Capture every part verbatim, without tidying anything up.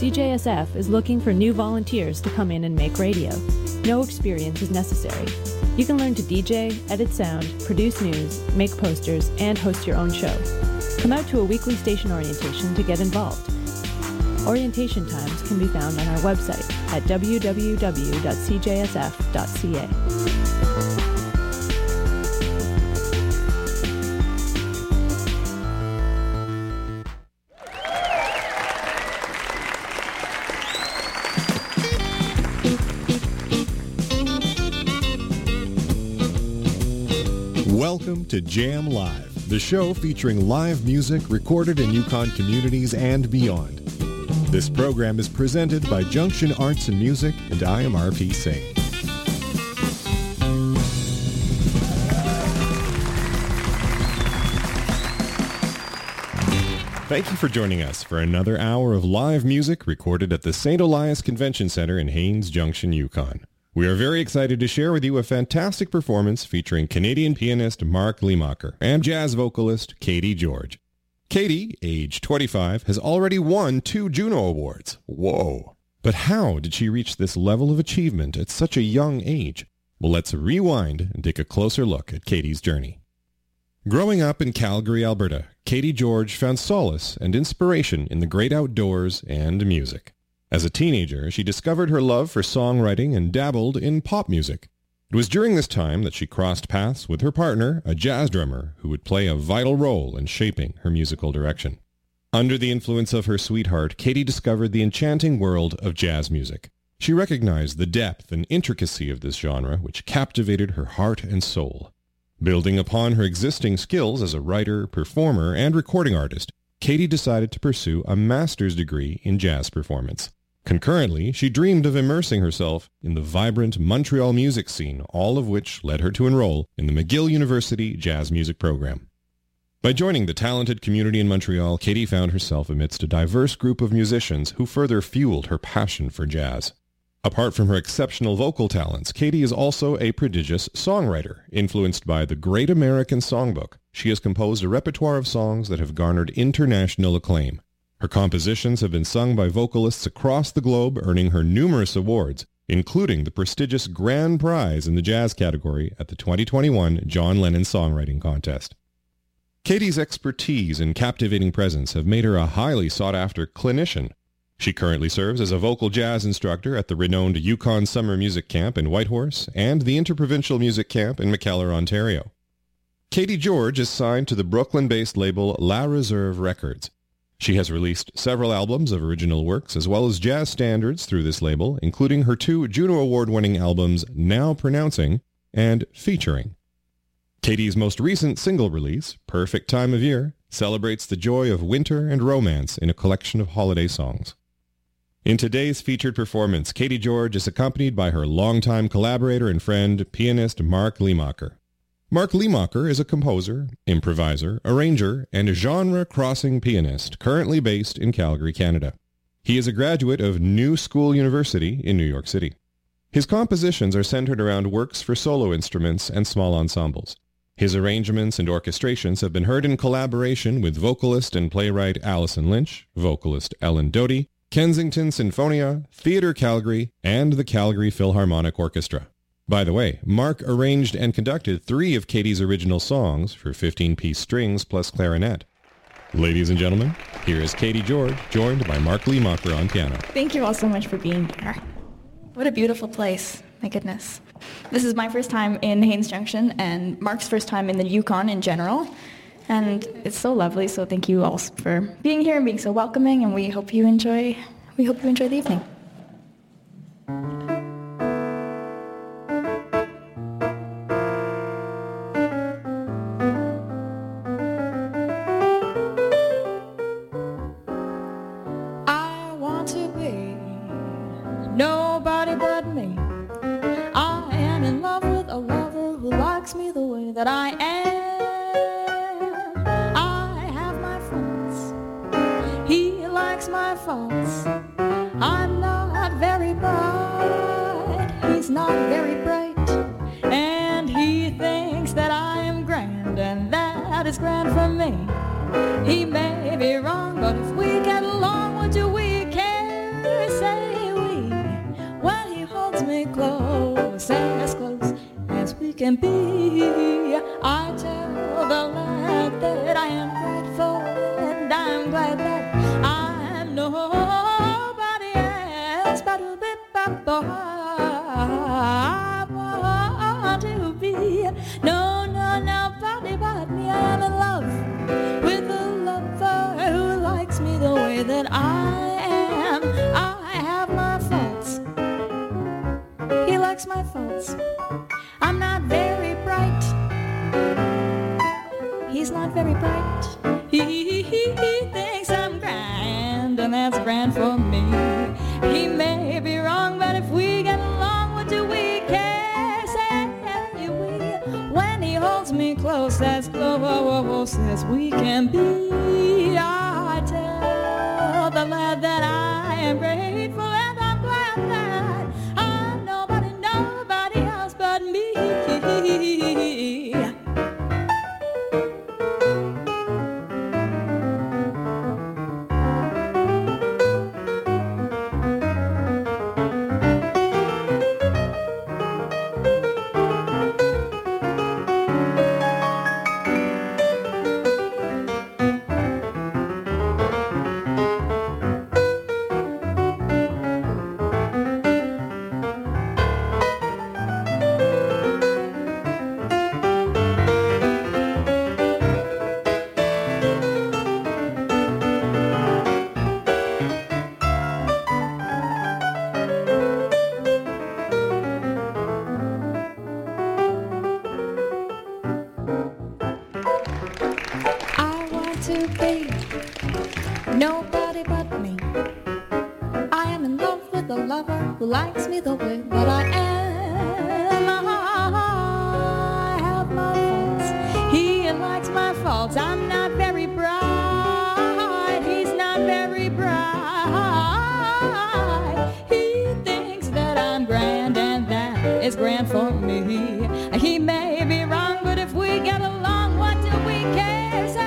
C J S F is looking for new volunteers to come in and make radio. No experience is necessary. You can learn to D J, edit sound, produce news, make posters, and host your own show. Come out to a weekly station orientation to get involved. Orientation times can be found on our website at w w w dot c j s f dot c a. Welcome to Jam Live, the show featuring live music recorded in Yukon communities and beyond. This program is presented by Junction Arts and Music, and I am R P Singh. Thank you for joining us for another hour of live music recorded at the Saint Elias Convention Center in Haines Junction, Yukon. We are very excited to share with you a fantastic performance featuring Canadian pianist Mark Limacher and jazz vocalist Katie George. Katie, age twenty-five, has already won two Juno Awards. Whoa! But how did she reach this level of achievement at such a young age? Well, let's rewind and take a closer look at Katie's journey. Growing up in Calgary, Alberta, Katie George found solace and inspiration in the great outdoors and music. As a teenager, she discovered her love for songwriting and dabbled in pop music. It was during this time that she crossed paths with her partner, a jazz drummer, who would play a vital role in shaping her musical direction. Under the influence of her sweetheart, Katie discovered the enchanting world of jazz music. She recognized the depth and intricacy of this genre, which captivated her heart and soul. Building upon her existing skills as a writer, performer, and recording artist, Katie decided to pursue a master's degree in jazz performance. Concurrently, she dreamed of immersing herself in the vibrant Montreal music scene, all of which led her to enroll in the McGill University Jazz Music Program. By joining the talented community in Montreal, Katie found herself amidst a diverse group of musicians who further fueled her passion for jazz. Apart from her exceptional vocal talents, Katie is also a prodigious songwriter. Influenced by the Great American Songbook, she has composed a repertoire of songs that have garnered international acclaim. Her compositions have been sung by vocalists across the globe, earning her numerous awards, including the prestigious Grand Prize in the Jazz category at the twenty twenty-one John Lennon Songwriting Contest. Katie's expertise and captivating presence have made her a highly sought-after clinician. She currently serves as a vocal jazz instructor at the renowned Yukon Summer Music Camp in Whitehorse and the Interprovincial Music Camp in McKellar, Ontario. Katie George is signed to the Brooklyn-based label La Reserve Records. She has released several albums of original works as well as jazz standards through this label, including her two Juno Award-winning albums Now Pronouncing and Featuring. Katie's most recent single release, Perfect Time of Year, celebrates the joy of winter and romance in a collection of holiday songs. In today's featured performance, Katie George is accompanied by her longtime collaborator and friend, pianist Mark Limacher. Mark Limacher is a composer, improviser, arranger, and a genre-crossing pianist currently based in Calgary, Canada. He is a graduate of New School University in New York City. His compositions are centered around works for solo instruments and small ensembles. His arrangements and orchestrations have been heard in collaboration with vocalist and playwright Allison Lynch, vocalist Ellen Doty, Kensington Sinfonia, Theatre Calgary, and the Calgary Philharmonic Orchestra. By the way, Mark arranged and conducted three of Katie's original songs for fifteen-piece strings plus clarinet. Ladies and gentlemen, here is Katie George, joined by Mark Limacher on piano. Thank you all so much for being here. What a beautiful place. My goodness. This is my first time in Haines Junction and Mark's first time in the Yukon in general. And it's so lovely, so thank you all for being here and being so welcoming, and we hope you enjoy we hope you enjoy the evening. That I am. I have my faults. He likes my faults. I'm not very bright. He's not very bright. And he thinks that I am grand, and that is grand for me. He may be wrong, but if we get along, what do we care? can be. I tell the lad that I am grateful and I'm glad that I'm nobody else but a bit boy. I want to be no, no, nobody but me. I am in love with a lover who likes me the way that I am. I have my faults. He likes my faults. I'm not very bright. He's not very bright. He, he, he, he thinks I'm grand, and that's grand for me. He may be wrong, but if we get along, what do we care? Say we. When he holds me close, as close as we can be, I tell the lad that I am grateful and I'm glad that I'm nobody, nobody else but me. Nobody but me. I am in love with a lover who likes me the way that I am. I have my faults. He likes my faults. I'm not very bright. He's not very bright. He thinks that I'm grand, and that is grand for me. He may be wrong, but if we get along, what do we care? Say,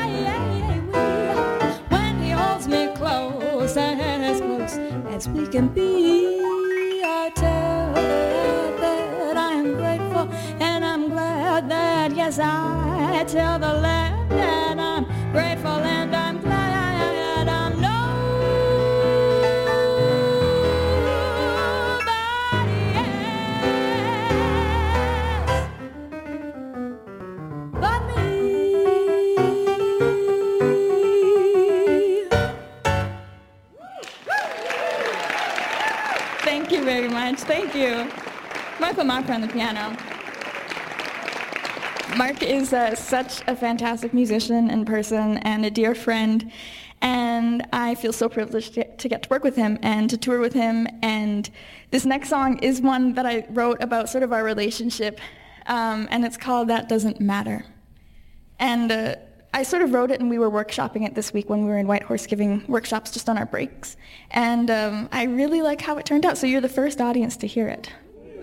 me close, as close as we can be. I tell that I am grateful and I'm glad that, yes, I tell the lad that I'm grateful and I'm glad I'm nobody else but me. Thank you very much. Thank you. Michael Mocker on the piano. Mark is uh, such a fantastic musician and person and a dear friend, and I feel so privileged to, to get to work with him and to tour with him. And this next song is one that I wrote about sort of our relationship, um, and it's called That Doesn't Matter. And uh, I sort of wrote it, and we were workshopping it this week when we were in Whitehorse giving workshops just on our breaks. And um, I really like how it turned out, so you're the first audience to hear it.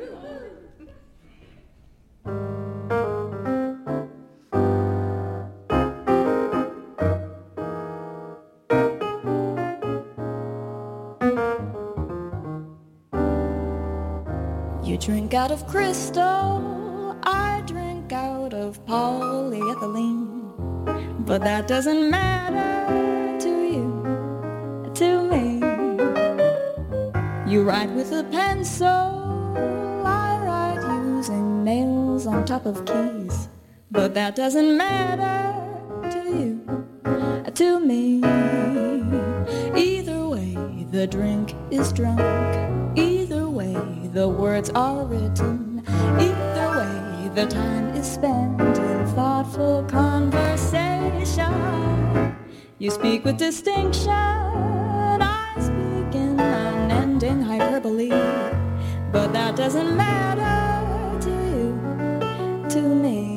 You drink out of crystal, I drink out of polyethylene. But that doesn't matter to you, to me. You write with a pencil, I write using nails on top of keys. But that doesn't matter to you, to me. Either way, the drink is drunk. Either way, the words are written. Either way, the time is spent in thoughtful conversation. You speak with distinction, I speak in unending hyperbole. But that doesn't matter to you, to me.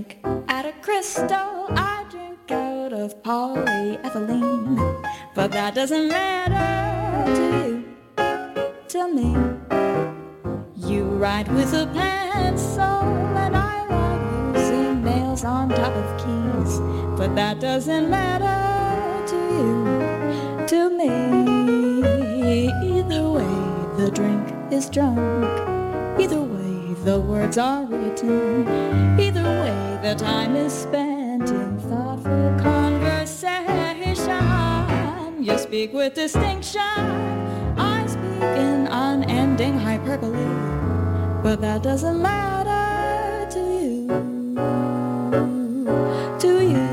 drink out of crystal, I drink out of polyethylene. But that doesn't matter to you, to me. You write with a pencil and I write using nails on top of keys. But that doesn't matter to you, to me. Either way, the drink is drunk. Either way, the words are written. Either way, the time is spent in thoughtful conversation. You speak with distinction, I speak in unending hyperbole. But that doesn't matter to you, to you.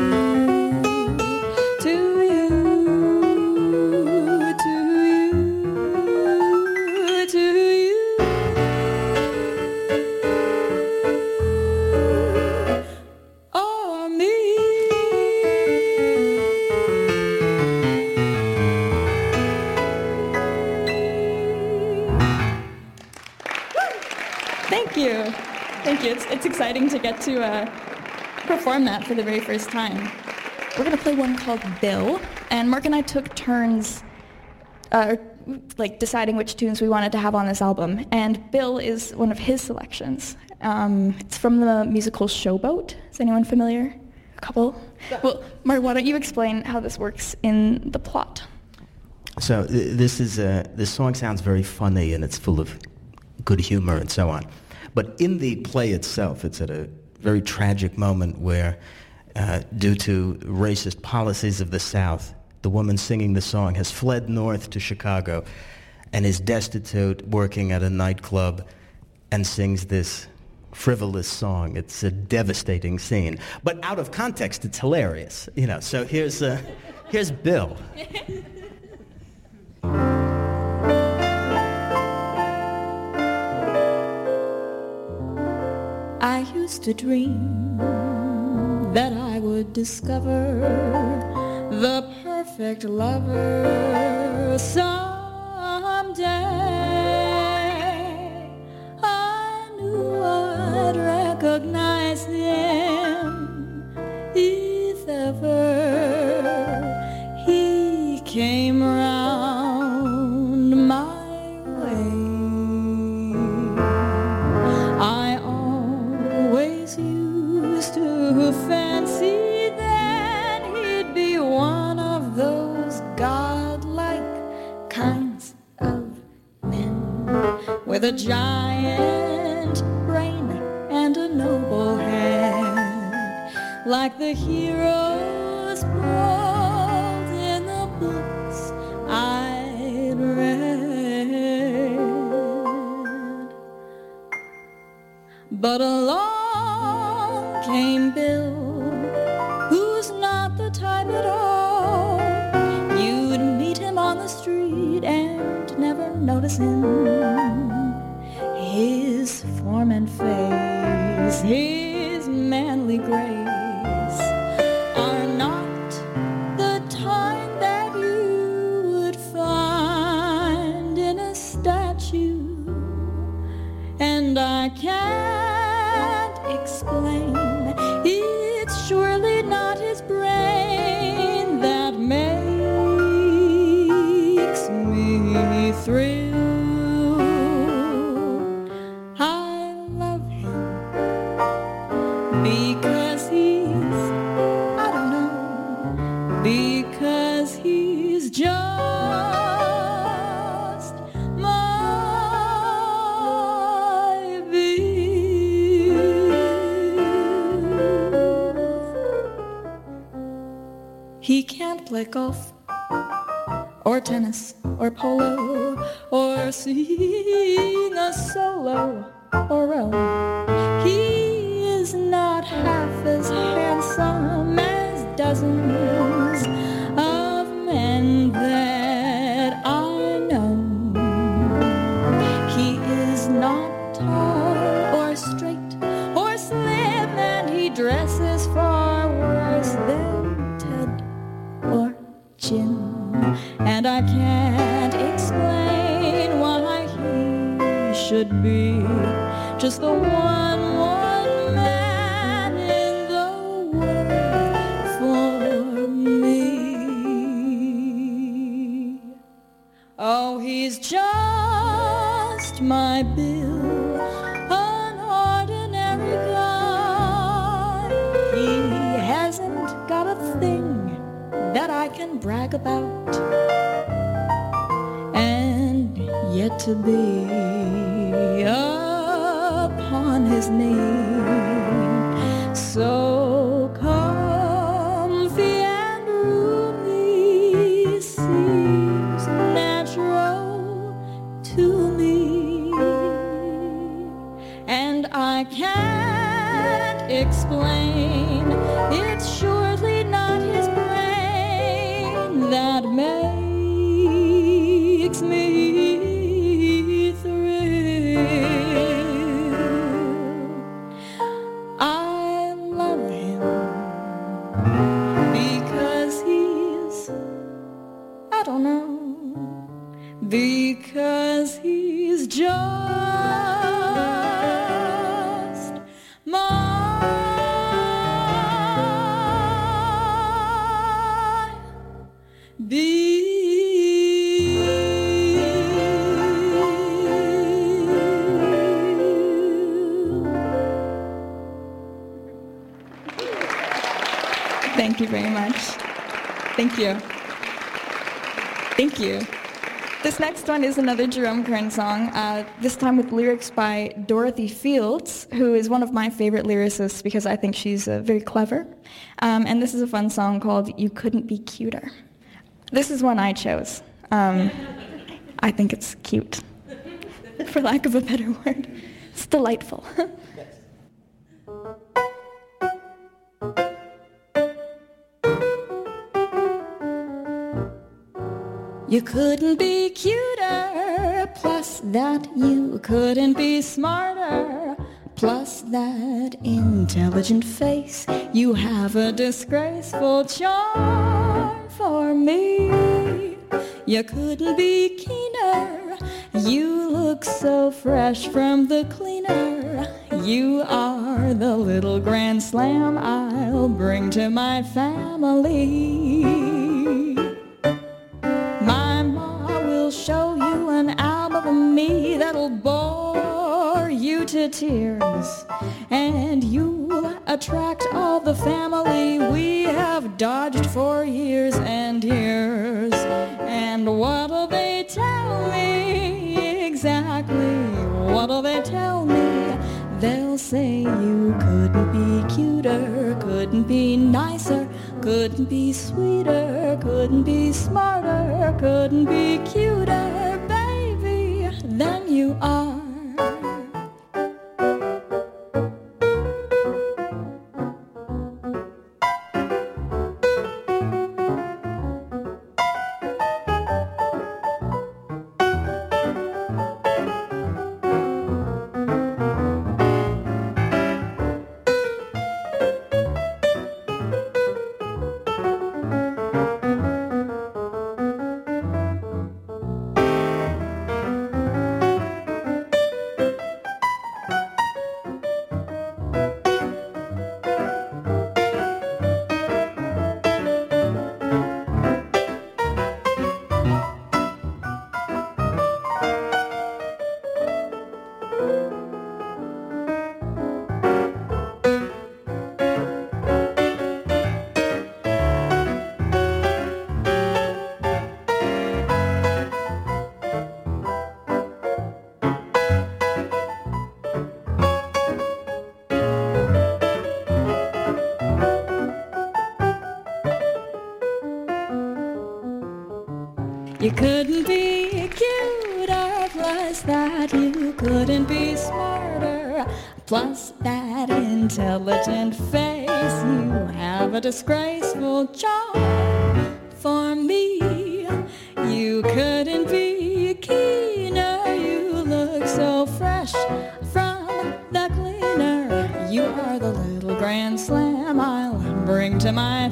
Thank you. It's, it's exciting to get to uh, perform that for the very first time. We're going to play one called Bill, and Mark and I took turns uh, like deciding which tunes we wanted to have on this album, and Bill is one of his selections. Um, it's from the musical Showboat. Is anyone familiar? A couple? Well, Mark, why don't you explain how this works in the plot? So uh, this is uh, this song sounds very funny, and it's full of good humor and so on. But in the play itself, it's at a very tragic moment where, uh, due to racist policies of the South, the woman singing the song has fled north to Chicago and is destitute, working at a nightclub, and sings this frivolous song. It's a devastating scene. But out of context, it's hilarious. You know. So here's uh, here's Bill. I used to dream that I would discover the perfect lover someday. I knew I'd recognize him if ever he came round my way. I always used to fancy that he'd be one of those godlike kinds of men with a giant brain and a noble head, like the heroes bold in the books I'd read. But along came Bill, who's not the type at all. You'd meet him on the street and never notice him. His form and face, his manly grace are not the type that you would find in a statue. And I can't explain, it's surely not his brain that makes me thrill. I love him because he's, I don't know, because he's just my Bill. He can't play golf or tennis or polo or sing a solo or row. He is not half as handsome as dozens of men that I know. He is not tall or straight or slim, and he dresses far worse than Ted or Jim. And I can't explain why he should be just the one, one man my bill, an ordinary guy. He hasn't got a thing that I can brag about, and yet to be upon his knee, so comfy and roomy, seems natural to me, and I can't explain. It's surely not his brain that makes me thrill. I love him because he's, I don't know, because he's just my Thank you very much. Thank you. Thank you. This next one is another Jerome Kern song, uh, this time with lyrics by Dorothy Fields, who is one of my favorite lyricists because I think she's uh, very clever. Um, and this is a fun song called You Couldn't Be Cuter. This is one I chose. Um, I think it's cute, for lack of a better word. It's delightful. You couldn't be cuter, plus that you couldn't be smarter, plus that intelligent face. You have a disgraceful charm for me. You couldn't be keener, you look so fresh from the cleaner. You are the little grand slam I'll bring to my family. Show you an album of me that'll bore you to tears, and you'll attract all the family we have dodged for years and years. And what'll they tell me exactly? What'll they tell me? They'll say you couldn't be cuter, couldn't be nicer, couldn't be sweeter, couldn't be smarter, couldn't be cuter, baby, than you are. You couldn't be cuter, plus that you couldn't be smarter, plus that intelligent face. You have a disgraceful charm for me. You couldn't be keener, you look so fresh from the cleaner. You are the little grand slam I'll bring to my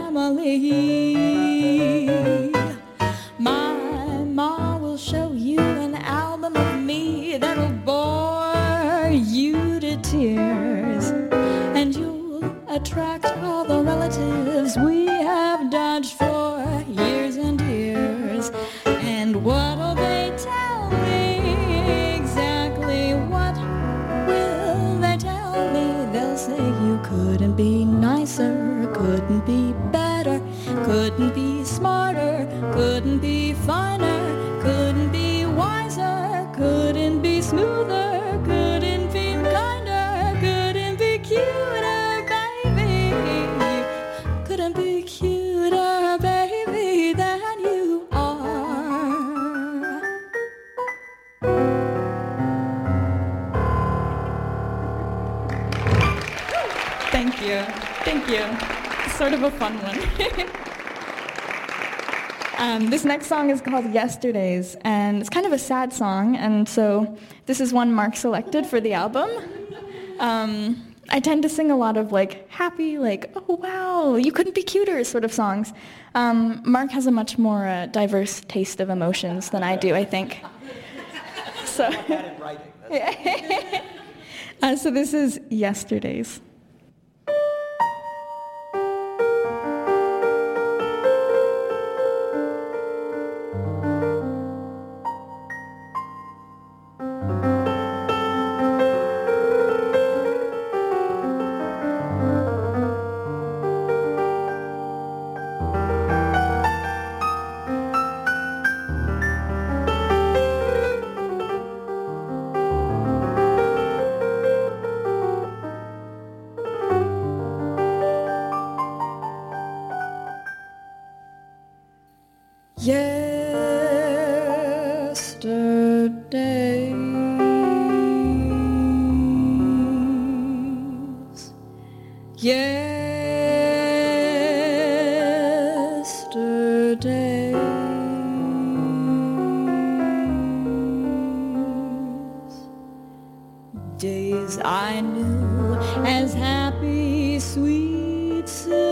family. My ma will show you an album of me that'll bore you to tears, and you'll attract all the relatives we have dodged for years and years. And what'll they tell me exactly? nicer, couldn't be better, couldn't be smarter, couldn't be finer, couldn't be wiser, couldn't be smoother, couldn't be kinder, couldn't be cuter, baby, couldn't be cuter, baby, than you are. Thank you. Thank you. It's sort of a fun one. um, this next song is called Yesterdays, and it's kind of a sad song, and so this is one Mark selected for the album. Um, I tend to sing a lot of like happy, like, oh wow, you couldn't be cuter sort of songs. Um, Mark has a much more uh, diverse taste of emotions than I do, I think. So, uh, so this is Yesterdays. Yesterday, days I knew as happy, sweet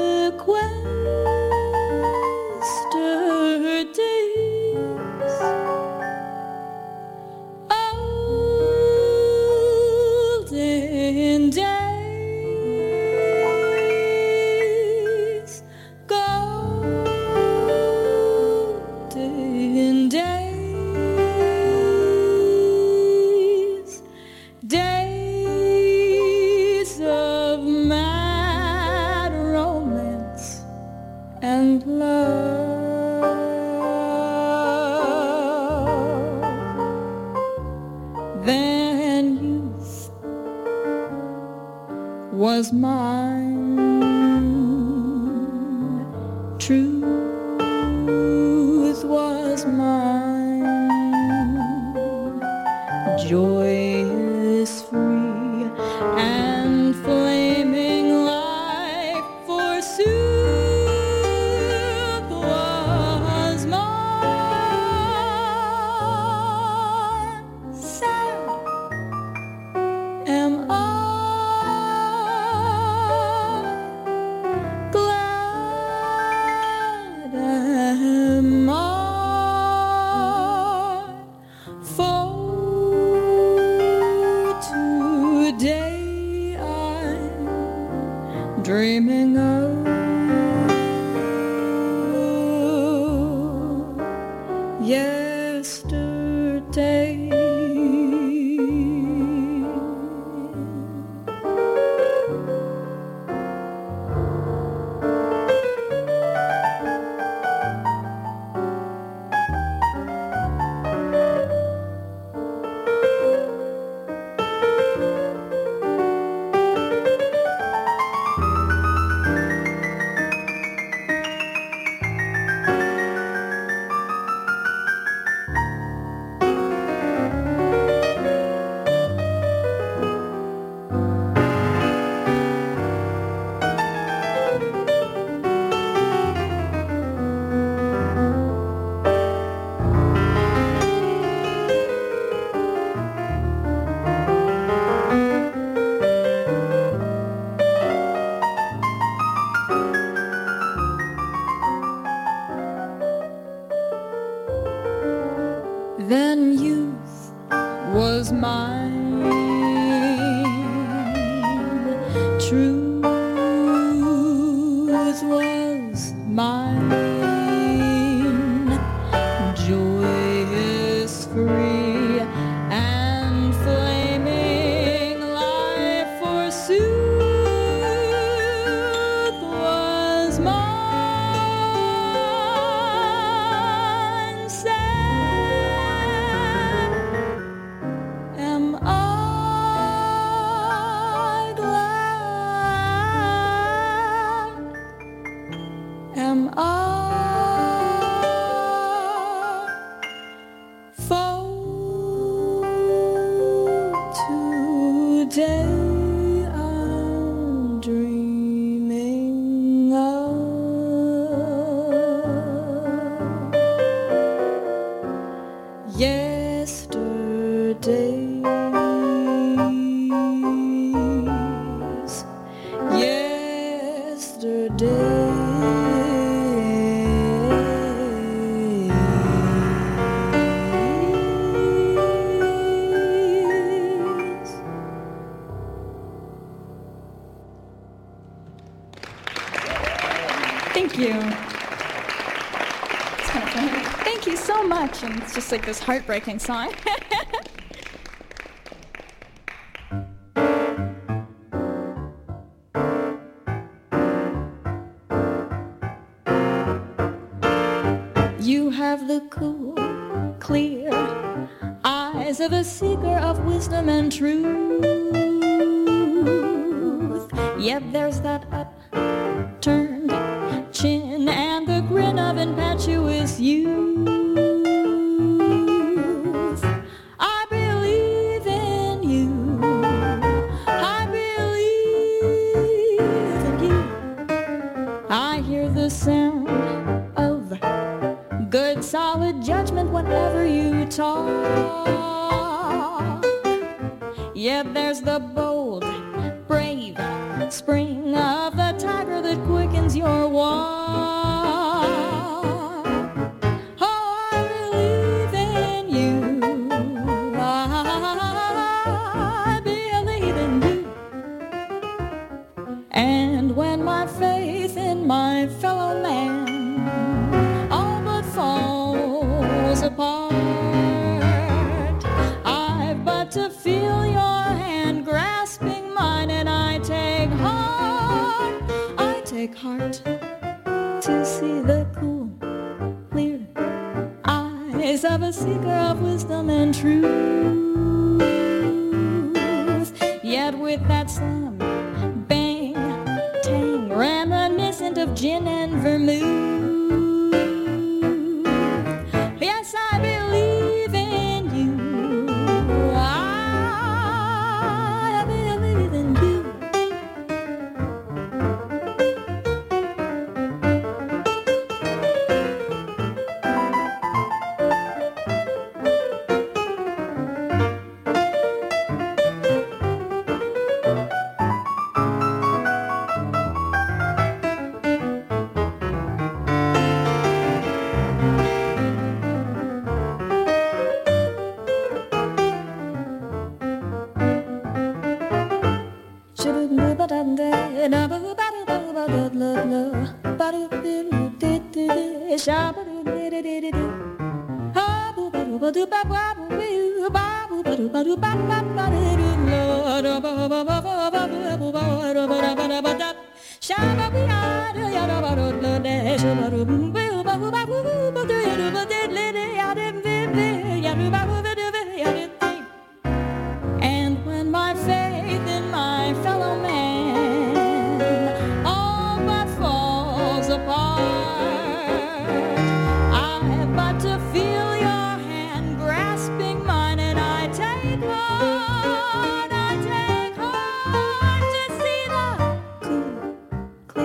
sequester days, olden days, golden days, days of mad romance and love. Then youth was mine, truth was mine, joy is free and flaming life forsooth was mine. Sad am I, glad am I, for today I'm dreaming of yesterday. am a fool today. I'm dreaming of yesterday. Thank you. It's kind of funny. Thank you so much. And it's just like this heartbreaking song. You have the cool, clear eyes of a seeker of wisdom and truth. Yet there's that upturned chin and the grin of impetuous youth. I believe in you. I believe in you. I hear the sound of good solid judgment whenever you talk. Yet there's the bold, brave spring of the tiger that quickens your walk. Oh, I believe in you. I believe in you. And when my faith in my fellow man falls apart, I've but to feel your hand grasping mine, and I take heart, I take heart to see the cool, clear eyes of a seeker of wisdom and truth. Yet with that slam, bang, tang, reminiscent of gin and vermouth. Yes, I believe in you. I believe in you. Shabba